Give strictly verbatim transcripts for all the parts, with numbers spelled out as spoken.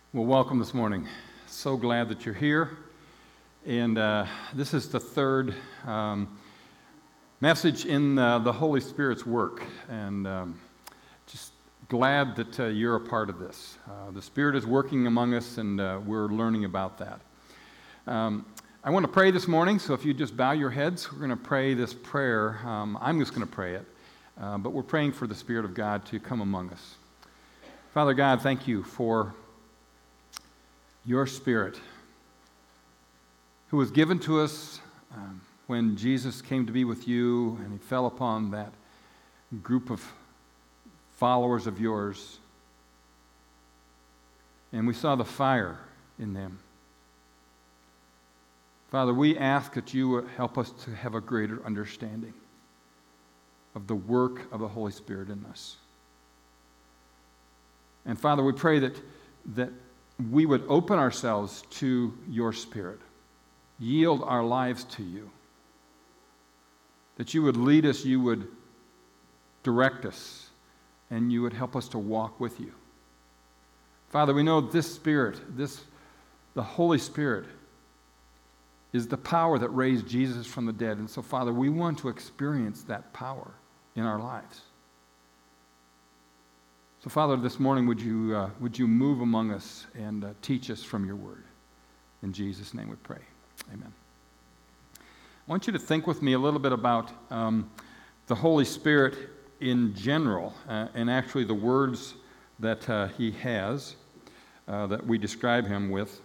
Well, welcome this morning. So glad that you're here. And uh, this is the third um, message in uh, the Holy Spirit's work. And um, just glad that uh, you're a part of this. Uh, the Spirit is working among us, and uh, we're learning about that. Um, I want to pray this morning, so if you just bow your heads, we're going to pray this prayer. Um, I'm just going to pray it, uh, but we're praying for the Spirit of God to come among us. Father God, thank you for your Spirit, who was given to us um, when Jesus came to be with you, and he fell upon that group of followers of yours, and we saw the fire in them. Father, we ask that you would help us to have a greater understanding of the work of the Holy Spirit in us. And Father, we pray that that we would open ourselves to your Spirit, yield our lives to you, that you would lead us, you would direct us, and you would help us to walk with you. Father, we know this Spirit, this, the Holy Spirit, is the power that raised Jesus from the dead. And so, Father, we want to experience that power in our lives. So, Father, this morning, would you, uh, would you move among us and uh, teach us from your word? In Jesus' name we pray. Amen. I want you to think with me a little bit about um, the Holy Spirit in general, uh, and actually the words that uh, he has, uh, that we describe him with.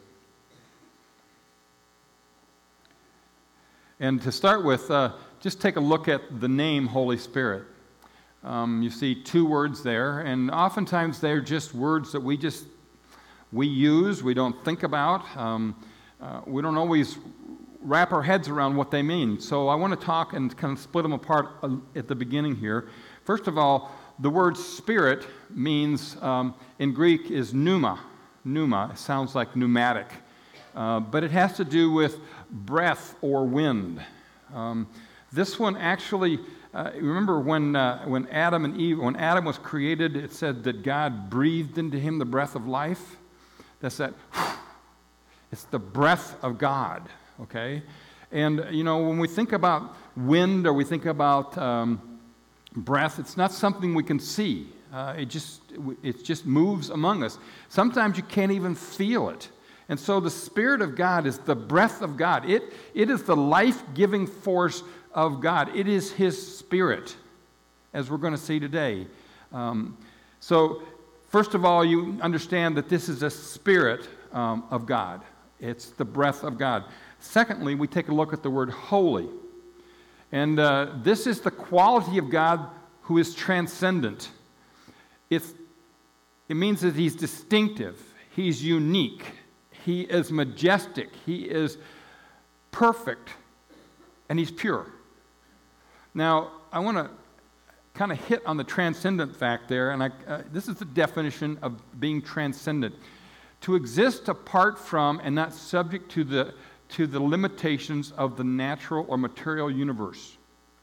And to start with, uh, just take a look at the name Holy Spirit. Um, you see two words there, and oftentimes they're just words that we just, we use, we don't think about. Um, uh, we don't always wrap our heads around what they mean. So I want to talk and kind of split them apart at the beginning here. First of all, the word spirit means, um, in Greek, is pneuma. Pneuma, it sounds like pneumatic. Uh, but it has to do with breath or wind. Um, this one actually... Uh, remember when uh, when Adam and Eve, when Adam was created, it said that God breathed into him the breath of life. That's that. It's the breath of God. Okay, and you know when we think about wind or we think about um, breath, it's not something we can see. Uh, it just it just moves among us. Sometimes you can't even feel it. And so the Spirit of God is the breath of God. It it is the life-giving force of God. It is his Spirit, as we're going to see today. Um, so, first of all, you understand that this is a Spirit um, of God. It's the breath of God. Secondly, we take a look at the word holy. And uh, this is the quality of God who is transcendent. It's, it means that he's distinctive. He's unique. He is majestic. He is perfect. And he's pure. Now, I want to kind of hit on the transcendent fact there, and I, uh, this is the definition of being transcendent. To exist apart from and not subject to the, to the limitations of the natural or material universe.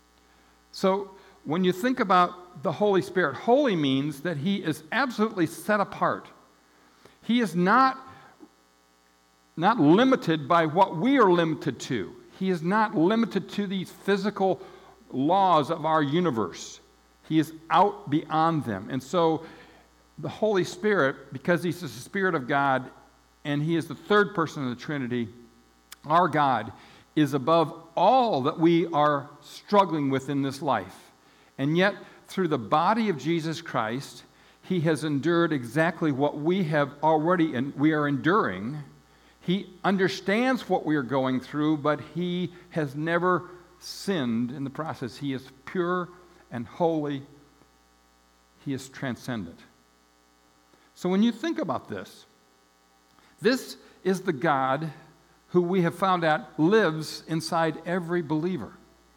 So, when you think about the Holy Spirit, holy means that he is absolutely set apart. He is not, not limited by what we are limited to. He is not limited to these physical laws of our universe. He is out beyond them. And so the Holy Spirit, because he's the Spirit of God and he is the third person of the Trinity, our God is above all that we are struggling with in this life. And yet, through the body of Jesus Christ, he has endured exactly what we have already and we are enduring. He understands what we are going through, but he has never sinned in the process. He is pure and holy. He is transcendent. So when you think about this, this is the God who we have found out lives inside every believer.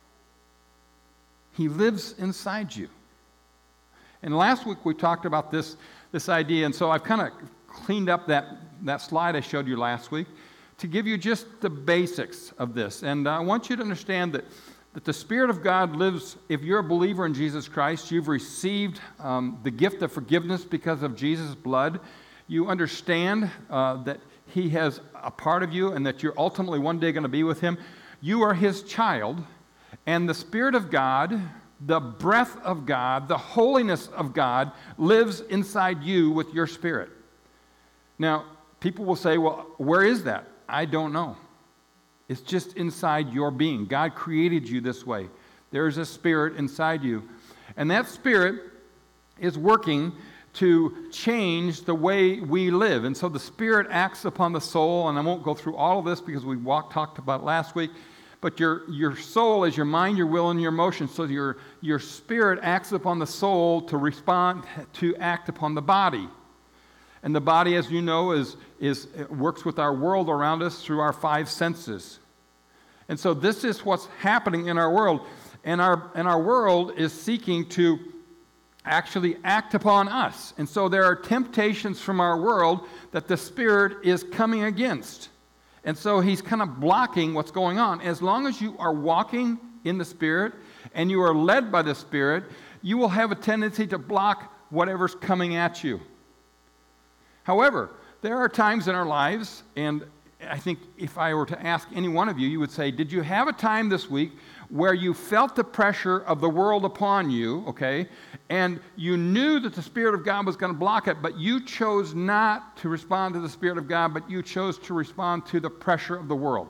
He lives inside you. And last week we talked about this, this idea, and so I've kind of cleaned up that, that slide I showed you last week to give you just the basics of this. And I want you to understand that, that the Spirit of God lives, if you're a believer in Jesus Christ, you've received um, the gift of forgiveness because of Jesus' blood. you understand uh, that He has a part of you and that you're ultimately one day going to be with Him. You are His child, and the Spirit of God, the breath of God, the holiness of God lives inside you with your spirit. Now, people will say, well, where is that? I don't know. It's just inside your being. God created you this way. There's a spirit inside you. And that spirit is working to change the way we live. And so the Spirit acts upon the soul, and I won't go through all of this because we walked, talked about it last week, but your, your soul is your mind, your will, and your emotions. So your, your spirit acts upon the soul to respond, to act upon the body. And the body, as you know, is, is works with our world around us through our five senses. And so this is what's happening in our world. And our, and our world is seeking to actually act upon us. And so there are temptations from our world that the Spirit is coming against. And so He's kind of blocking what's going on. As long as you are walking in the Spirit and you are led by the Spirit, you will have a tendency to block whatever's coming at you. However, there are times in our lives, and I think if I were to ask any one of you, you would say, did you have a time this week where you felt the pressure of the world upon you, okay, and you knew that the Spirit of God was going to block it, but you chose not to respond to the Spirit of God, but you chose to respond to the pressure of the world?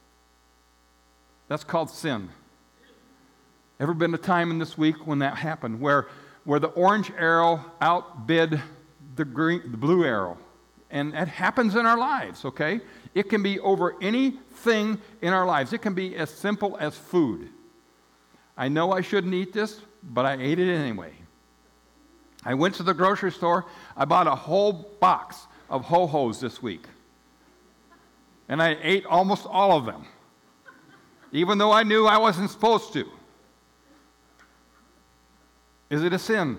That's called sin. Ever been a time in this week when that happened, where, where the orange arrow outbid the, green, the blue arrow? And it happens in our lives, okay? It can be over anything in our lives. It can be as simple as food. I know I shouldn't eat this, but I ate it anyway. I went to the grocery store. I bought a whole box of Ho-Hos this week. And I ate almost all of them, even though I knew I wasn't supposed to. Is it a sin?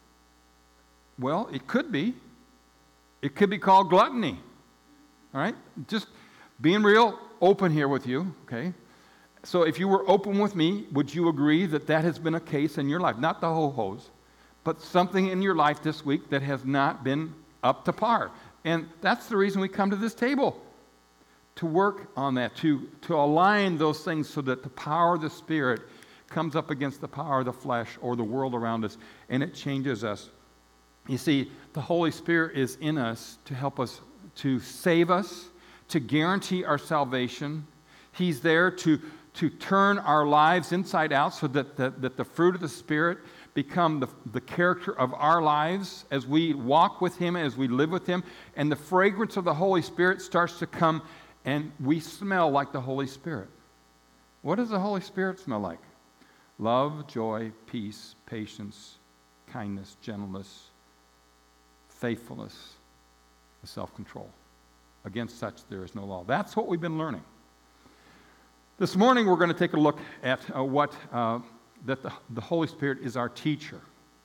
Well, it could be. It could be called gluttony. All right? Just being real open here with you, okay? So if you were open with me, would you agree that that has been a case in your life? Not the Ho-Hos, but something in your life this week that has not been up to par. And that's the reason we come to this table, to work on that, to, to align those things so that the power of the Spirit comes up against the power of the flesh or the world around us, and it changes us. You see, the Holy Spirit is in us to help us, to save us, to guarantee our salvation. He's there to, to turn our lives inside out so that the, that the fruit of the Spirit become the, the character of our lives as we walk with Him, as we live with Him, and the fragrance of the Holy Spirit starts to come, and we smell like the Holy Spirit. What does the Holy Spirit smell like? Love, joy, peace, patience, kindness, gentleness, faithfulness, and self-control. Against such there is no law. That's what we've been learning. This morning we're going to take a look at uh, what uh, that the, the Holy Spirit is our teacher.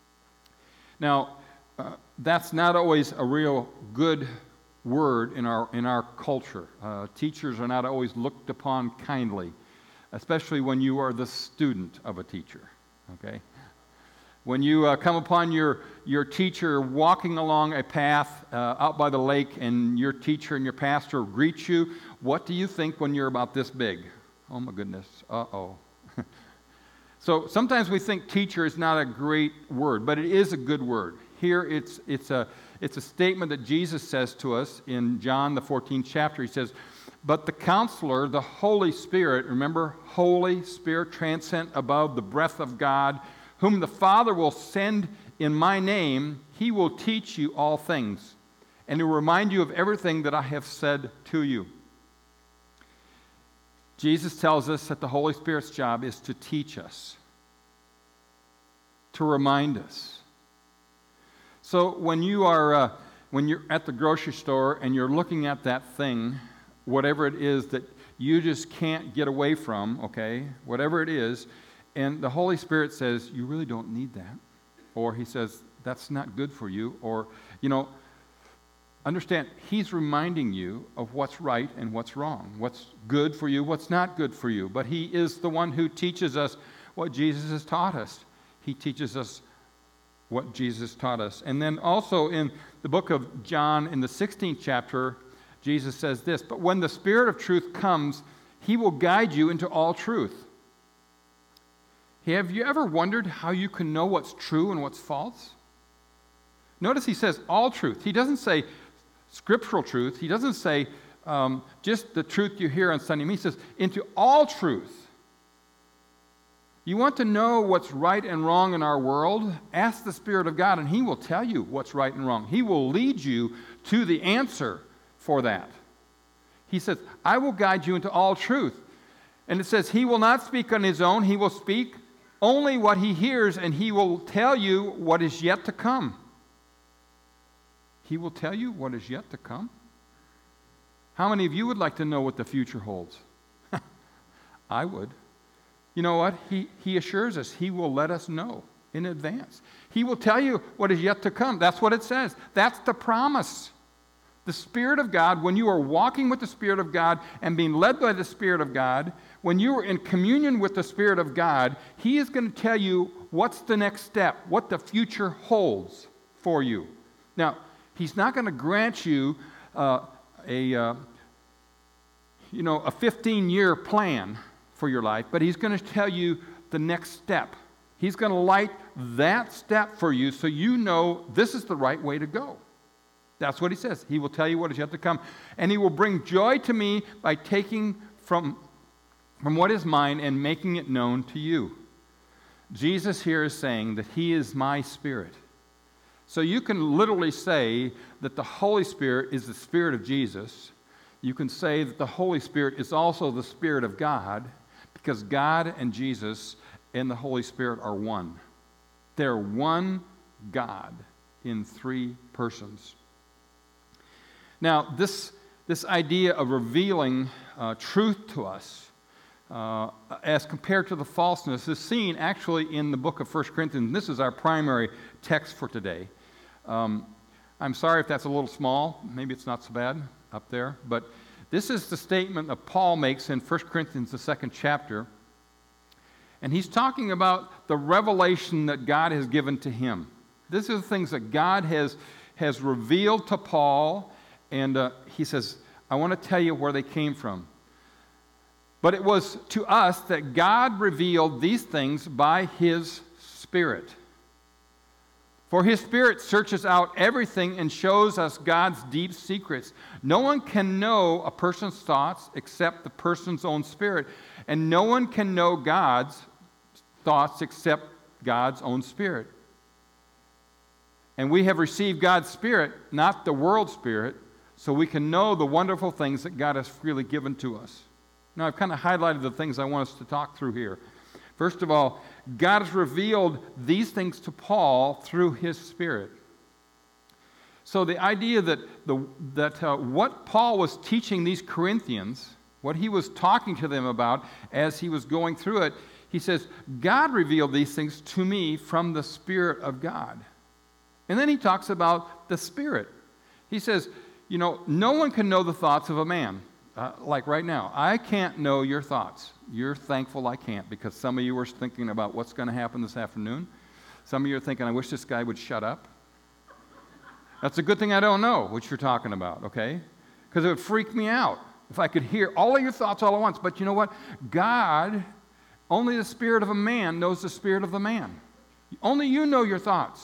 Now, uh, that's not always a real good word in our in our culture. Uh, teachers are not always looked upon kindly, especially when you are the student of a teacher. Okay. When you uh, come upon your, your teacher walking along a path uh, out by the lake, and your teacher and your pastor greet you, what do you think when you're about this big? Oh my goodness, uh-oh. So sometimes we think teacher is not a great word, but it is a good word. Here it's, it's, a, it's a statement that Jesus says to us in John the fourteenth chapter. He says, but the Counselor, the Holy Spirit, remember, Holy Spirit, transcend above, the breath of God, whom the Father will send in my name, He will teach you all things, and He will remind you of everything that I have said to you. Jesus tells us that the Holy Spirit's job is to teach us, to remind us. So when you are, uh, when you're at the grocery store and you're looking at that thing, whatever it is that you just can't get away from, okay, whatever it is, and the Holy Spirit says, you really don't need that. Or He says, that's not good for you. Or, you know, understand, He's reminding you of what's right and what's wrong, what's good for you, what's not good for you. But He is the one who teaches us what Jesus has taught us. He teaches us what Jesus taught us. And then also in the book of John, in the sixteenth chapter, Jesus says this, "But when the Spirit of truth comes, he will guide you into all truth." Have you ever wondered how you can know what's true and what's false? Notice he says all truth. He doesn't say scriptural truth. He doesn't say um, just the truth you hear on Sunday. He says into all truth. You want to know what's right and wrong in our world? Ask the Spirit of God, and he will tell you what's right and wrong. He will lead you to the answer for that. He says, I will guide you into all truth. And it says, he will not speak on his own. He will speak only what he hears, and he will tell you what is yet to come. He will tell you what is yet to come? How many of you would like to know what the future holds? I would. You know what? He, he assures us he will let us know in advance. He will tell you what is yet to come. That's what it says. That's the promise. The Spirit of God, when you are walking with the Spirit of God and being led by the Spirit of God, when you are in communion with the Spirit of God, he is going to tell you what's the next step, what the future holds for you. Now, he's not going to grant you uh, a, uh, you know, a fifteen-year plan for your life, but he's going to tell you the next step. He's going to light that step for you so you know this is the right way to go. That's what he says. He will tell you what is yet to come. And he will bring joy to me by taking from, from what is mine and making it known to you. Jesus here is saying that he is my Spirit. So you can literally say that the Holy Spirit is the Spirit of Jesus. You can say that the Holy Spirit is also the Spirit of God, because God and Jesus and the Holy Spirit are one. They're one God in three persons. Now, this, this idea of revealing uh, truth to us uh, as compared to the falseness is seen actually in the book of First Corinthians. This is our primary text for today. Um, I'm sorry if that's a little small. Maybe it's not so bad up there. But this is the statement that Paul makes in First Corinthians, the second chapter. And he's talking about the revelation that God has given to him. This is the things that God has, has revealed to Paul. And uh, he says, I want to tell you where they came from. But it was to us that God revealed these things by his Spirit. For his Spirit searches out everything and shows us God's deep secrets. No one can know a person's thoughts except the person's own spirit. And no one can know God's thoughts except God's own Spirit. And we have received God's Spirit, not the world's spirit, so we can know the wonderful things that God has freely given to us. Now, I've kind of highlighted the things I want us to talk through here. First of all, God has revealed these things to Paul through his Spirit. So the idea that, the, that uh, what Paul was teaching these Corinthians, what he was talking to them about as he was going through it, he says, God revealed these things to me from the Spirit of God. And then he talks about the Spirit. He says, you know, no one can know the thoughts of a man. Uh, like right now, I can't know your thoughts. You're thankful I can't, because some of you were thinking about what's going to happen this afternoon. Some of you are thinking, I wish this guy would shut up. That's a good thing I don't know what you're talking about, okay? Because it would freak me out if I could hear all of your thoughts all at once. But you know what? God, only the spirit of a man knows the spirit of the man. Only you know your thoughts.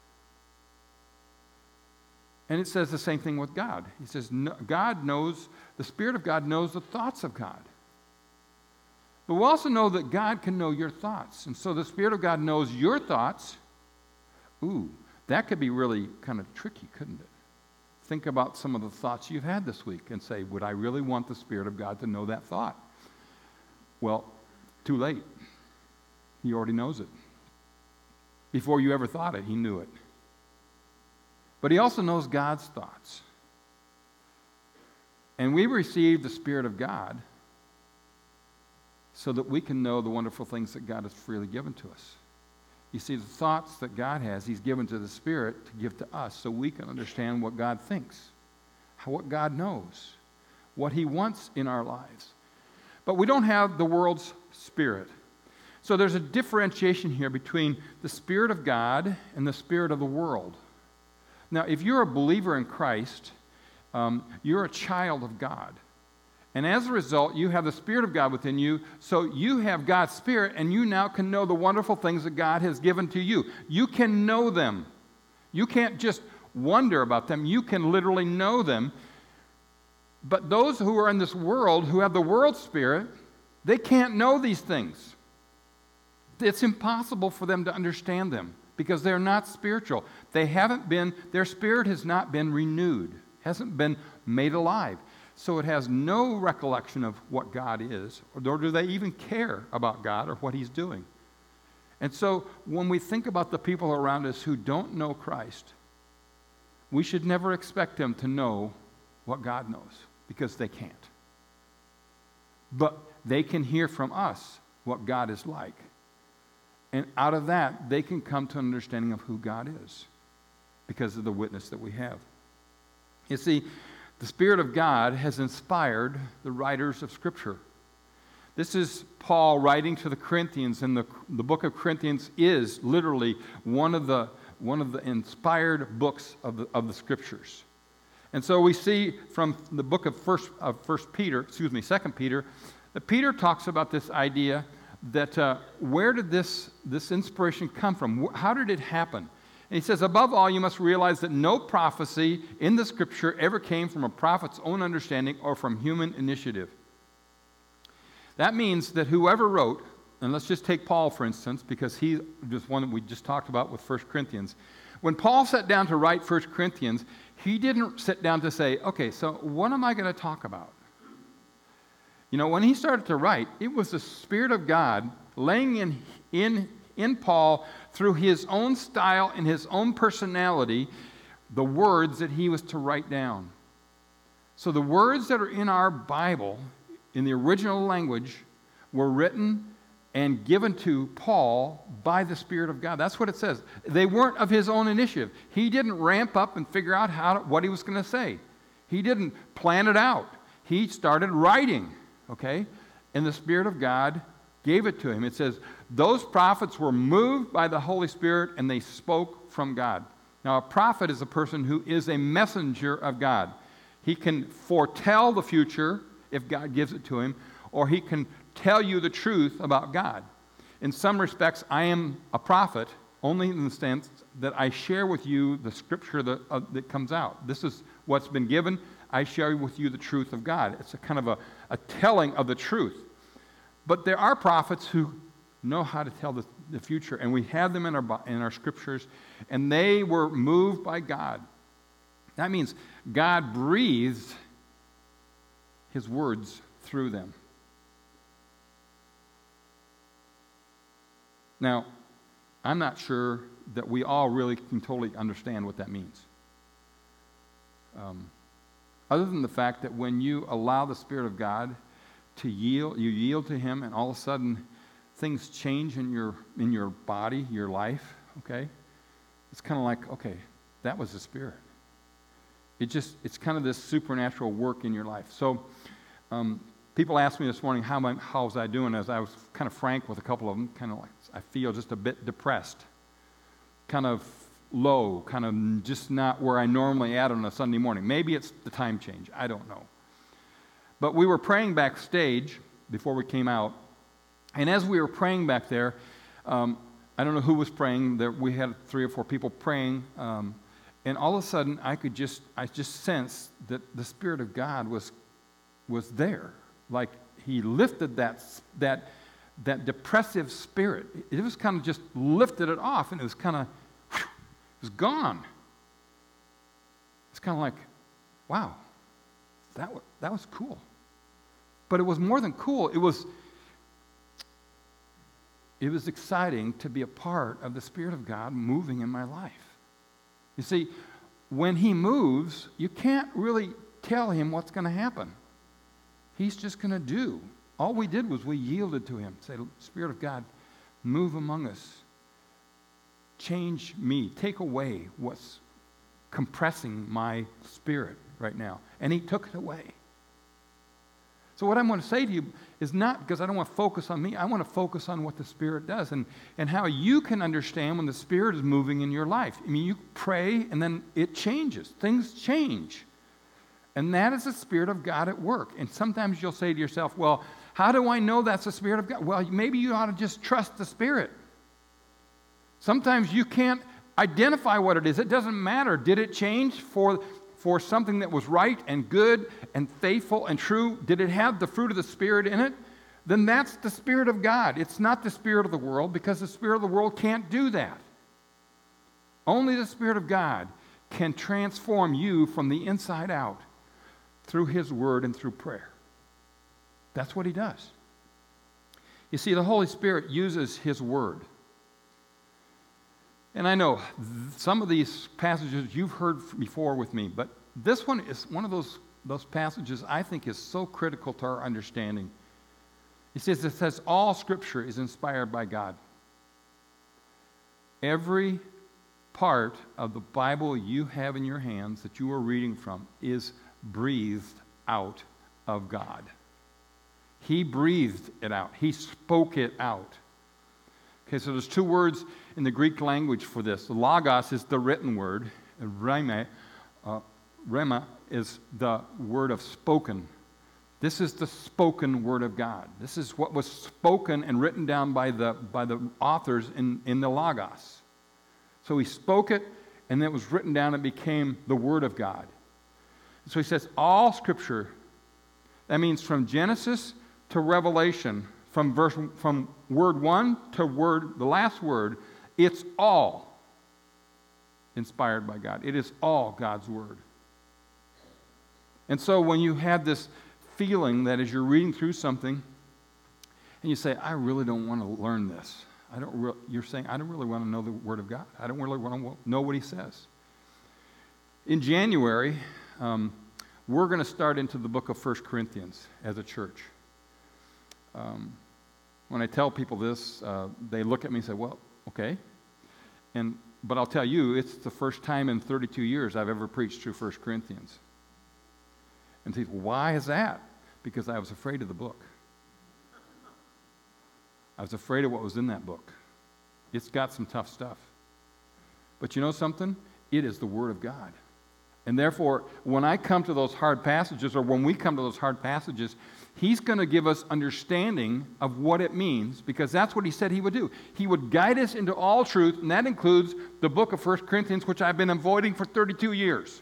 And it says the same thing with God. He says, no, God knows, the Spirit of God knows the thoughts of God. But we also know that God can know your thoughts. And so the Spirit of God knows your thoughts. Ooh, that could be really kind of tricky, couldn't it? Think about some of the thoughts you've had this week and say, would I really want the Spirit of God to know that thought? Well, too late. He already knows it. Before you ever thought it, he knew it. But he also knows God's thoughts. And we receive the Spirit of God so that we can know the wonderful things that God has freely given to us. You see, the thoughts that God has, he's given to the Spirit to give to us so we can understand what God thinks, how, what God knows, what he wants in our lives. But we don't have the world's spirit. So there's a differentiation here between the Spirit of God and the spirit of the world. Now, if you're a believer in Christ, um, you're a child of God. And as a result, you have the Spirit of God within you, so you have God's Spirit, and you now can know the wonderful things that God has given to you. You can know them. You can't just wonder about them. You can literally know them. But those who are in this world, who have the world spirit, they can't know these things. It's impossible for them to understand them because they're not spiritual. They haven't been, their spirit has not been renewed, hasn't been made alive. So it has no recollection of what God is, nor do they even care about God or what He's doing. And so when we think about the people around us who don't know Christ, we should never expect them to know what God knows, because they can't. But they can hear from us what God is like. And out of that, they can come to an understanding of who God is because of the witness that we have. You see, the Spirit of God has inspired the writers of Scripture. This is Paul writing to the Corinthians, and the, the book of Corinthians is literally one of the, one of the inspired books of the, of the Scriptures. And so we see from the book of First, of First Peter, excuse me, Second Peter, that Peter talks about this idea that uh, where did this, this inspiration come from? How did it happen? And he says, above all, you must realize that no prophecy in the Scripture ever came from a prophet's own understanding or from human initiative. That means that whoever wrote, and let's just take Paul, for instance, because he was one that we just talked about with First Corinthians. When Paul sat down to write First Corinthians, he didn't sit down to say, okay, so what am I going to talk about? You know, when he started to write, it was the Spirit of God laying in, in, in Paul through his own style and his own personality, the words that he was to write down. So the words that are in our Bible, in the original language, were written and given to Paul by the Spirit of God. That's what it says. They weren't of his own initiative. He didn't ramp up and figure out how to, what he was going to say. He didn't plan it out. He started writing, okay? And the Spirit of God gave it to him. It says, those prophets were moved by the Holy Spirit and they spoke from God. Now, a prophet is a person who is a messenger of God. He can foretell the future if God gives it to him, or he can tell you the truth about God. In some respects, I am a prophet only in the sense that I share with you the Scripture that, uh, that comes out. This is what's been given. I share with you the truth of God. It's a kind of a, a telling of the truth. But there are prophets who know how to tell the, the future, and we have them in our, in our Scriptures, and they were moved by God. That means God breathed His words through them. Now, I'm not sure that we all really can totally understand what that means. Um, other than the fact that when you allow the Spirit of God to yield, you yield to Him, and all of a sudden things change in your in your body, your life, okay? It's kind of like, okay, that was the Spirit. It just, it's kind of this supernatural work in your life. So, um, people asked me this morning, how, am I, how was I doing? As I was kind of frank with a couple of them, kind of like, I feel just a bit depressed, kind of low, kind of just not where I normally at on a Sunday morning. Maybe it's the time change. I don't know. But we were praying backstage before we came out, and as we were praying back there, um, I don't know who was praying. There, we had three or four people praying, um, and all of a sudden, I could just, I just sensed that the Spirit of God was, was there. Like He lifted that that that depressive spirit. It was kind of just lifted it off, and it was kind of, it was gone. It's kind of like, wow, that was, that was cool. But it was more than cool. It was, it was exciting to be a part of the Spirit of God moving in my life. You see, when He moves, you can't really tell Him what's going to happen. He's just going to do. All we did was we yielded to Him. Say, Spirit of God, move among us. Change me. Take away what's compressing my spirit right now. And He took it away. So what I want to say to you is not because I don't want to focus on me. I want to focus on what the Spirit does and, and how you can understand when the Spirit is moving in your life. I mean, you pray and then it changes. Things change. And that is the Spirit of God at work. And sometimes you'll say to yourself, well, how do I know that's the Spirit of God? Well, maybe you ought to just trust the Spirit. Sometimes you can't identify what it is. It doesn't matter. Did it change for, for something that was right and good and faithful and true? Did it have the fruit of the Spirit in it? Then that's the Spirit of God. It's not the spirit of the world, because the spirit of the world can't do that. Only the Spirit of God can transform you from the inside out through His Word and through prayer. That's what He does. You see, the Holy Spirit uses His Word. And I know some of these passages you've heard before with me, but this one is one of those, those passages I think is so critical to our understanding. It says, it says, all Scripture is inspired by God. Every part of the Bible you have in your hands that you are reading from is breathed out of God. He breathed it out. He spoke it out. Okay, so there's two words in the Greek language for this. The logos is the written word, and rhema, uh, rhema is the word of spoken. This is the spoken word of God. This is what was spoken and written down by the, by the authors in, in the logos. So He spoke it, and then it was written down and became the word of God. So He says, all Scripture, that means from Genesis to Revelation, from verse from word one to word, the last word, it's all inspired by God. It is all God's Word. And so when you have this feeling that as you're reading through something, and you say, I really don't want to learn this. I don't. Re- you're saying, I don't really want to know the Word of God. I don't really want to know what He says. In January, um, we're going to start into the book of First Corinthians as a church. Um, when I tell people this, uh, they look at me and say, well, okay. And but I'll tell you, it's the first time in thirty-two years I've ever preached through First Corinthians. And people, why is that? Because I was afraid of the book. I was afraid of what was in that book. It's got some tough stuff. But you know something? It is the Word of God. And therefore, when I come to those hard passages, or when we come to those hard passages, He's going to give us understanding of what it means, because that's what He said He would do. He would guide us into all truth, and that includes the book of First Corinthians, which I've been avoiding for thirty-two years.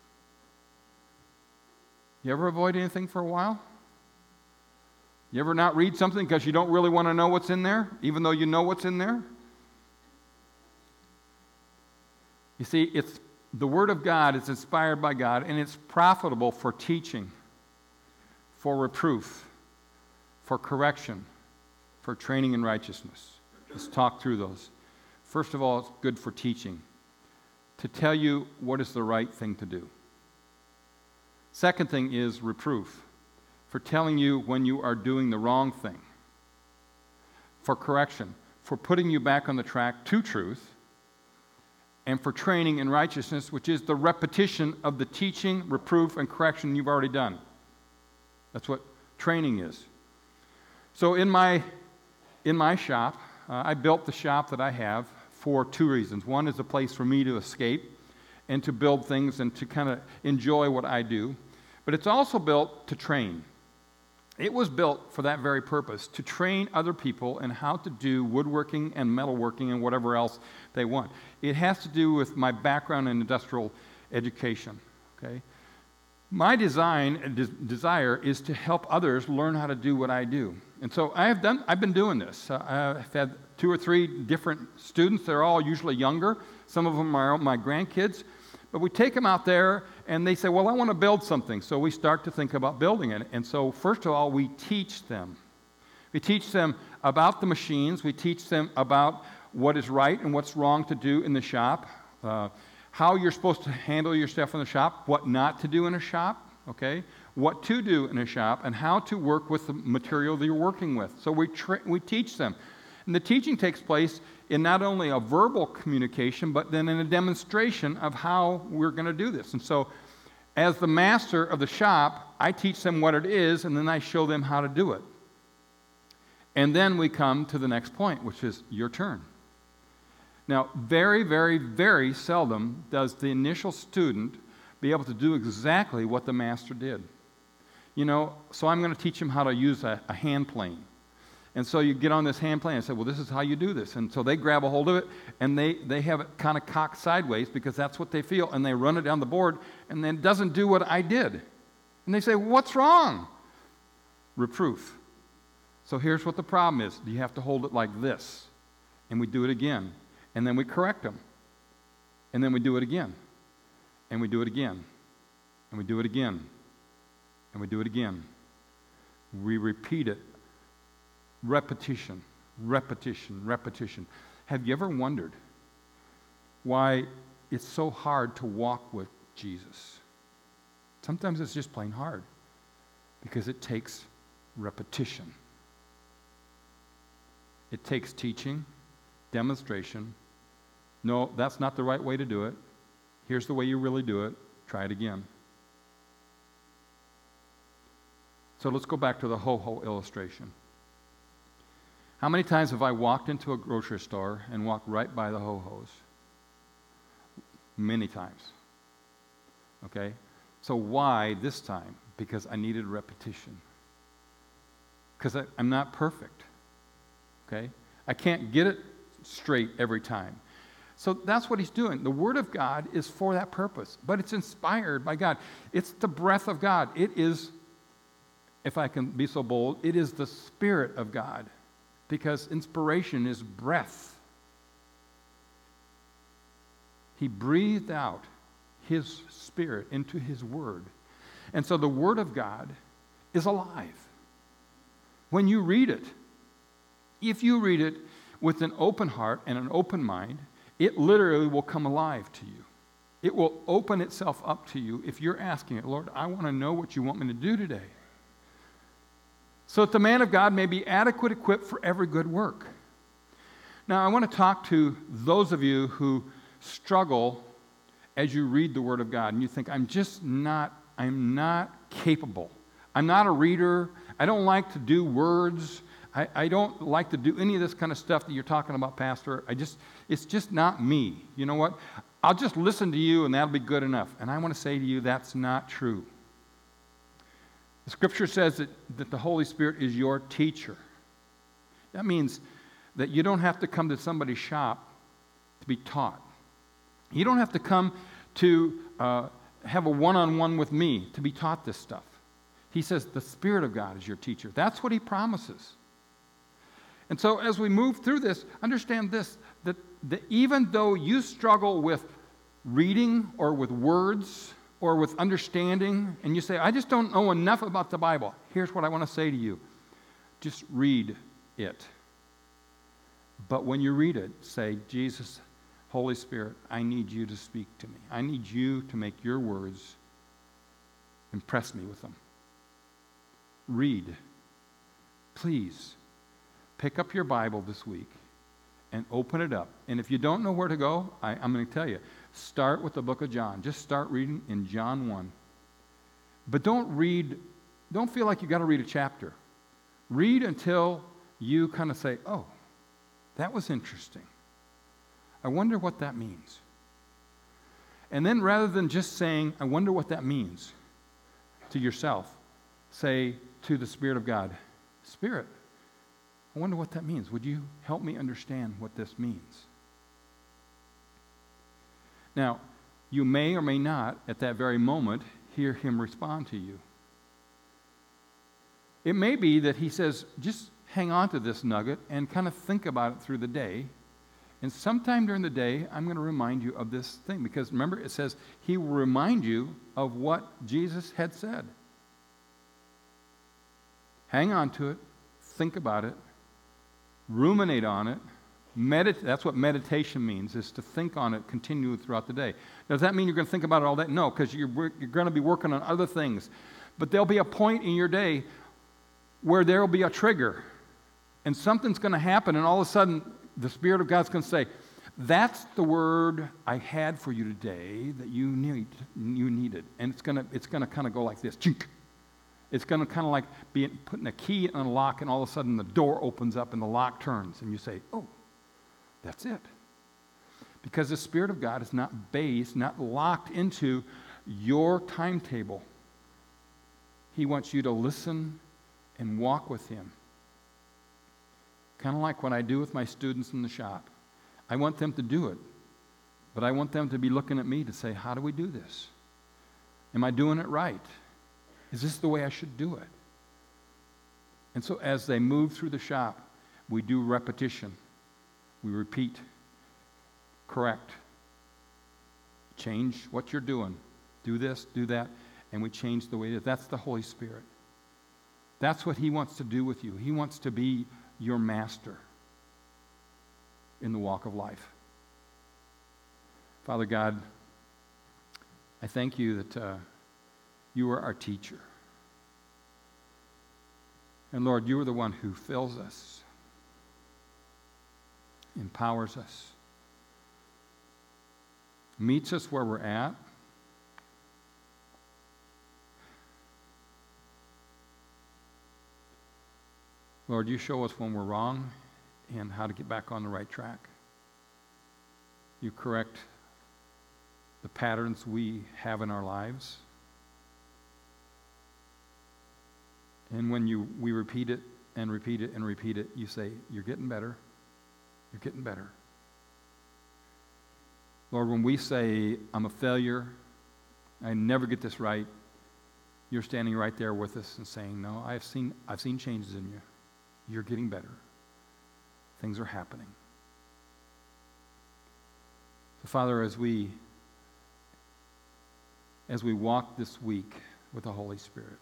You ever avoid anything for a while? You ever not read something because you don't really want to know what's in there, even though you know what's in there? You see, it's the Word of God is inspired by God, and it's profitable for teaching, for reproof, for correction, for training in righteousness. Let's talk through those. First of all, it's good for teaching, to tell you what is the right thing to do. Second thing is reproof, for telling you when you are doing the wrong thing. For correction, for putting you back on the track to truth. And for training in righteousness, which is the repetition of the teaching, reproof, and correction you've already done. That's what training is. So in my, in my shop, uh, I built the shop that I have for two reasons. One is a place for me to escape and to build things and to kind of enjoy what I do. But it's also built to train. It was built for that very purpose, to train other people in how to do woodworking and metalworking and whatever else they want. It has to do with my background in industrial education, okay? My design and des- desire is to help others learn how to do what I do. And so I have done, I've been doing this. Uh, I've had two or three different students. They're all usually younger. Some of them are my grandkids. But we take them out there, and they say, well, I want to build something. So we start to think about building it. And so first of all, we teach them. We teach them about the machines. We teach them about what is right and what's wrong to do in the shop, uh, how you're supposed to handle your stuff in the shop, what not to do in a shop, okay, what to do in a shop, and how to work with the material that you're working with. So we, tra- we teach them. And the teaching takes place in not only a verbal communication, but then in a demonstration of how we're going to do this. And so As the master of the shop, I teach them what it is, and then I show them how to do it. And then we come to the next point, which is your turn. Now, very, very, very seldom does the initial student be able to do exactly what the master did. You know, so I'm going to teach him how to use a, a hand plane. And so you get on this hand plane and say, well, this is how you do this. And so they grab a hold of it, and they, they have it kind of cocked sideways because that's what they feel, and they run it down the board, and then it doesn't do what I did. And they say, what's wrong? Reproof. So here's what the problem is. You have to hold it like this. And we do it again. And then we correct them. And then we do it again. And we do it again. And we do it again. And we do it again. We repeat it. Repetition, repetition, repetition. Have you ever wondered why it's so hard to walk with Jesus? Sometimes it's just plain hard because it takes repetition. It takes teaching, demonstration. No, that's not the right way to do it. Here's the way you really do it. Try it again. So let's go back to the ho-ho illustration. How many times have I walked into a grocery store and walked right by the ho-hos? Many times. Okay? So why this time? Because I needed repetition. Because I'm not perfect. Okay? I can't get it straight every time. So that's what he's doing. The Word of God is for that purpose, but it's inspired by God. It's the breath of God. It is, if I can be so bold, it is the Spirit of God. Because inspiration is breath. He breathed out His Spirit into His Word. And so the Word of God is alive. When you read it, if you read it with an open heart and an open mind, it literally will come alive to you. It will open itself up to you if you're asking it, Lord, I want to know what you want me to do today. So that the man of God may be adequate equipped for every good work. Now, I want to talk to those of you who struggle as you read the Word of God, and you think, I'm just not, I'm not capable. I'm not a reader. I don't like to do words. I, I don't like to do any of this kind of stuff that you're talking about, Pastor. I just, it's just not me. You know what? I'll just listen to you, and that'll be good enough. And I want to say to you, that's not true. The Scripture says that, that the Holy Spirit is your teacher. That means that you don't have to come to somebody's shop to be taught. You don't have to come to uh, have a one-on-one with me to be taught this stuff. He says the Spirit of God is your teacher. That's what He promises. And so as we move through this, understand this, that, that even though you struggle with reading or with words or with understanding, and you say, I just don't know enough about the Bible. Here's what I want to say to you. Just read it. But when you read it, say, Jesus, Holy Spirit, I need you to speak to me. I need you to make your words impress me with them. Read. Please, pick up your Bible this week and open it up. And if you don't know where to go, I, I'm going to tell you. Start with the book of John. Just start reading in John one. But don't read, don't feel like you got to read a chapter. Read until you kind of say, oh, that was interesting. I wonder what that means. And then rather than just saying, I wonder what that means to yourself, say to the Spirit of God, Spirit, I wonder what that means. Would you help me understand what this means? Now, you may or may not, at that very moment, hear Him respond to you. It may be that He says, just hang on to this nugget and kind of think about it through the day. And sometime during the day, I'm going to remind you of this thing. Because remember, it says He will remind you of what Jesus had said. Hang on to it. Think about it. Ruminate on it. Medit- that's what meditation means, is to think on it continually throughout the day. Does that mean you're going to think about it all day? No, because you're, you're going to be working on other things. But there'll be a point in your day where there will be a trigger. And something's going to happen, and all of a sudden, the Spirit of God's going to say, That's the word I had for you today that you need, you needed. And it's gonna, it's gonna kind of go like this. Chink. It's gonna kind of like be putting a key in a lock, and all of a sudden the door opens up and the lock turns, and you say, "Oh, that's it." Because the Spirit of God is not based, not locked into your timetable. He wants you to listen and walk with Him. Kind of like what I do with my students in the shop. I want them to do it, but I want them to be looking at me to say, how do we do this? Am I doing it right? Is this the way I should do it? And so as they move through the shop, we do repetition. We repeat, correct, change what you're doing. Do this, do that, and we change the way it is. That's the Holy Spirit. That's what He wants to do with you. He wants to be your master in the walk of life. Father God, I thank you that uh, you are our teacher. And Lord, you are the one who fills us, empowers us, meets us where we're at. Lord, you show us when we're wrong and how to get back on the right track. You correct the patterns we have in our lives. And when you we repeat it and repeat it and repeat it, you say, you're getting better. You're getting better. Lord, when we say, I'm a failure, I never get this right, you're standing right there with us and saying, no, I've seen, I've seen changes in you. You're getting better. Things are happening. So, Father, as we as we walk this week with the Holy Spirit,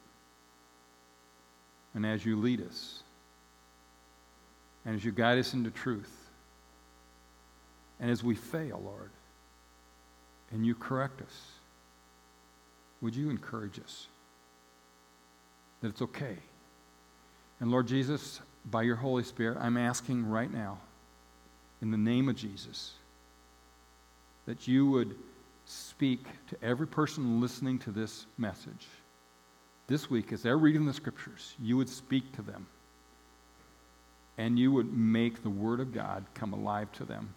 and as you lead us, and as you guide us into truth, and as we fail, Lord, and you correct us, would you encourage us that it's okay? And Lord Jesus, by your Holy Spirit, I'm asking right now, in the name of Jesus, that you would speak to every person listening to this message. This week, as they're reading the Scriptures, you would speak to them, and you would make the Word of God come alive to them.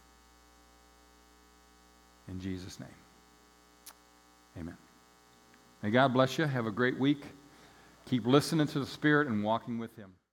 In Jesus' name, amen. May God bless you. Have a great week. Keep listening to the Spirit and walking with Him.